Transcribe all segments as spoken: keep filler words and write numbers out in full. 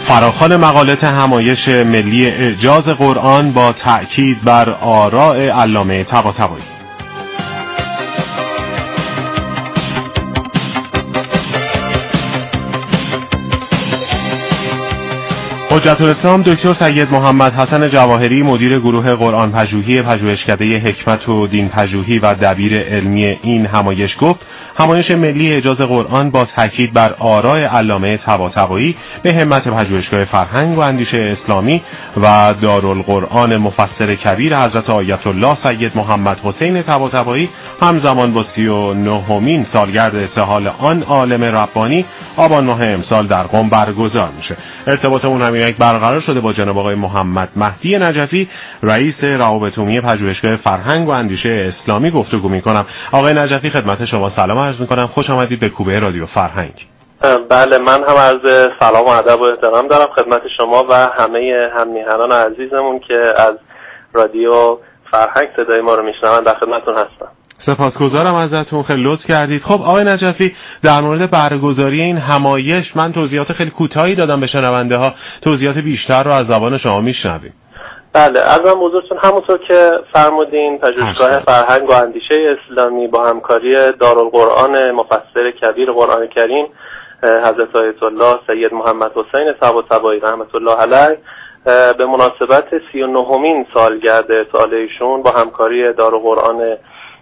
فراخوان مقالات همایش ملی اعجاز قرآن با تأکید بر آراء علامه طباطبایی. حجت الاسلام دکتر سید محمد حسن جواهری، مدیر گروه قرآن پژوهی پژوهشکده حکمت و دین پژوهی و دبیر علمی این همایش گفت همایش ملی اعجاز قرآن با تاکید بر آراء علامه طباطبایی به همت پژوهشگاه فرهنگ و اندیشه اسلامی و دارالقرآن مفسر کبیر حضرت آیت الله سید محمد حسین طباطبایی همزمان با سی و نهمین سالگرد ارتحال آن عالم ربانی آبان ماه امسال در قم برگزار میشه. ارتباطمون همین یک برقرار شده با جناب آقای محمد مهدی نجفی، رئیس روابط عمومی پژوهشگاه فرهنگ و اندیشه اسلامی گفتگو میکنم. آقای نجفی خدمت شما سلام عرض میکنم، خوش آمدید به کوبه رادیو فرهنگ. بله، من هم عرض سلام و ادب و احترام دارم خدمت شما و همه هم‌میهنان عزیزمون که از رادیو فرهنگ صدای ما رو میشنون. در خدمتتون هستم. سپاسگزارم ازتون، خیلی لطف کردید. خب آقای نجفی، در مورد برگزاری این همایش من توضیحات خیلی کوتاهی دادم به شنونده ها، توضیحات بیشتر رو از زبان شما میشنویم. بله، عرضم حضورتون همونطور که فرمودین پژوهشگاه فرهنگ و اندیشه اسلامی با همکاری دارالقرآن مفسر کبیر قرآن کریم حضرت آیت الله سید محمد حسین طباطبایی رحمت الله علیه به مناسبت سی و نهمین سالگرد ارتحال ایشون با همکاری دارالقرآن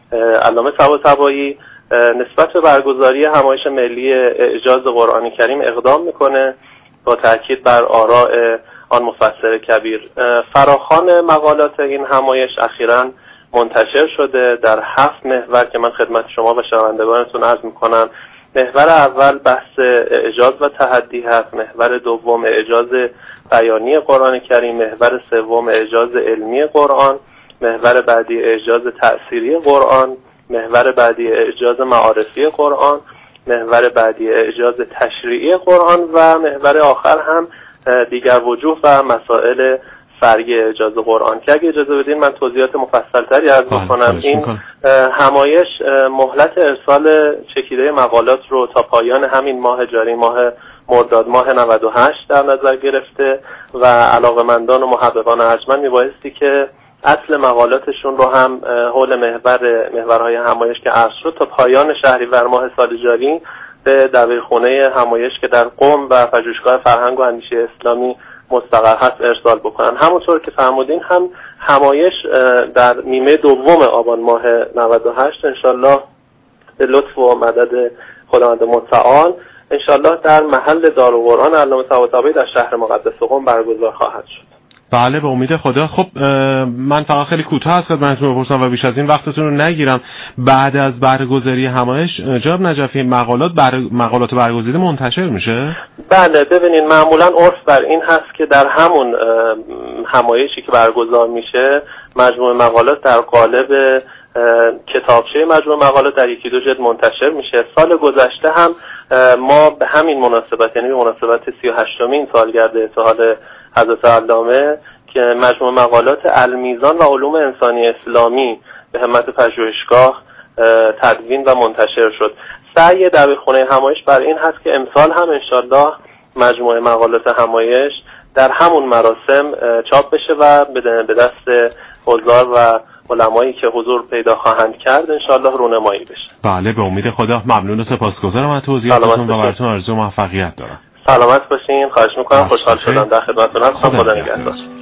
علامه طباطبایی نسبت به برگزاری همایش ملی اعجاز قرآن کریم اقدام میکنه با تاکید بر آراء آن مفسر کبیر. فراخوان مقالات این همایش اخیراً منتشر شده در هفت محور که من خدمت شما و شنوندگانتون عرض میکنم. محور اول بحث اعجاز و تحدی هست، محور دوم اعجاز بیانی قرآن کریم، محور سوم اعجاز علمی قرآن، محور بعدی اعجاز تأثیری قرآن، محور بعدی اعجاز معارفی قرآن، محور بعدی اعجاز تشریعی قرآن و محور آخر هم دیگر وجوه و مسائل فرعی اعجاز قرآن که اگه اجازه بدین من توضیحات مفصل‌تری عرض بکنم. این همایش مهلت ارسال چکیده مقالات رو تا پایان همین ماه جاری، ماه مرداد ماه نود و هشت در نظر گرفته و علاقه‌مندان و محققان ارجمند میبایستی که اصل مقالاتشون رو هم حول محور محورهای همایش که عرض شد تا پایان شهریور ماه سال جاری به دبیرخونه همایش که در قم و پژوهشگاه فرهنگ و اندیشه اسلامی مستقر هست ارسال بکنن. همونطور که فرمودین هم همایش در نیمه دوم آبان ماه نود و هشت انشالله به لطف و مدد خداوند متعال انشالله در محل دارالقرآن علامه طباطبایی در شهر مقدس قم برگزار خواهد شد. بله، به امید خدا. خب من فقط خیلی کوتاه از خدمتتون بپرسم و بیش از این وقتتون رو نگیرم. بعد از برگزاری همایش جناب نجفی مقالات بر... مقالات برگزیده منتشر میشه؟ بله، ببینین معمولا عرف بر این هست که در همون همایشی که برگزار میشه مجموعه مقالات در قالب کتابچه مجموعه مقالات در یکی دو جلد منتشر میشه. سال گذشته هم ما به همین مناسبت، یعنی به مناسبت سی و هشتمین سالگرد ارتحال حضرت علامه که مجموعه مقالات المیزان و علوم انسانی اسلامی به همت پژوهشگاه تدوین و منتشر شد. سعی دبیرخونه همایش بر این هست که امسال هم انشالله مجموعه مقالات همایش در همون مراسم چاپ بشه و به دست حضار و علمایی که حضور پیدا خواهند کرد انشالله رونمایی بشه. بله، به امید خدا. ممنون و سپاسگزارم از توضیحاتتون و براتون آرزو موفقیت دارم. سلامت باشین. خواهش میکنم. خوشحال شدم در خدمتتون هستم. خدا نگهدار.